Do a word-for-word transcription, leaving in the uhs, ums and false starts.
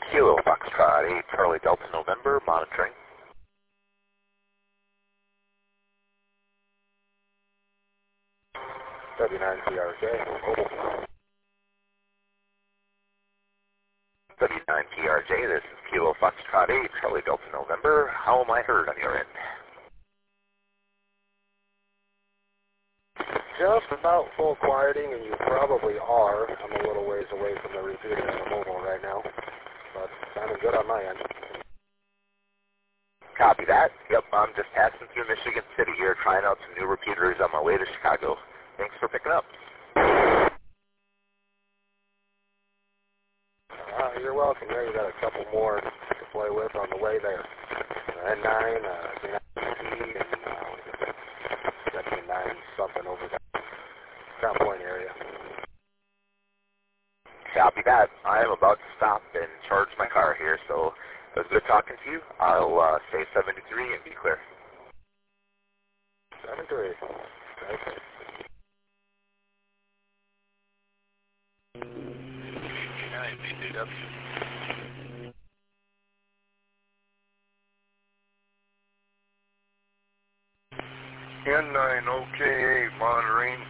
Kilo Foxtrot eight, Charlie Delta November, monitoring. W nine T R J, mobile. W nine T R J, this is Kilo Foxtrot eight, Charlie Delta November. How am I heard on your end? Just about full quieting, and you probably are. I'm a little ways away from the repeater on the mobile right now, but sounding good on my end. Copy that. Yep, I'm just passing through Michigan City here, trying out some new repeaters on my way to Chicago. Thanks for picking up. Uh, you're welcome. There, you got a couple more to play with on the way there. Uh, N nine, uh, and uh, what is it? W nine something over there. Crown Point area. Copy that. I am about to stop and charge my car here, so it was good talking to you. I'll uh, say seventy-three and be clear. seventy-three. Okay. nine B two W. N nine O K eight monitoring.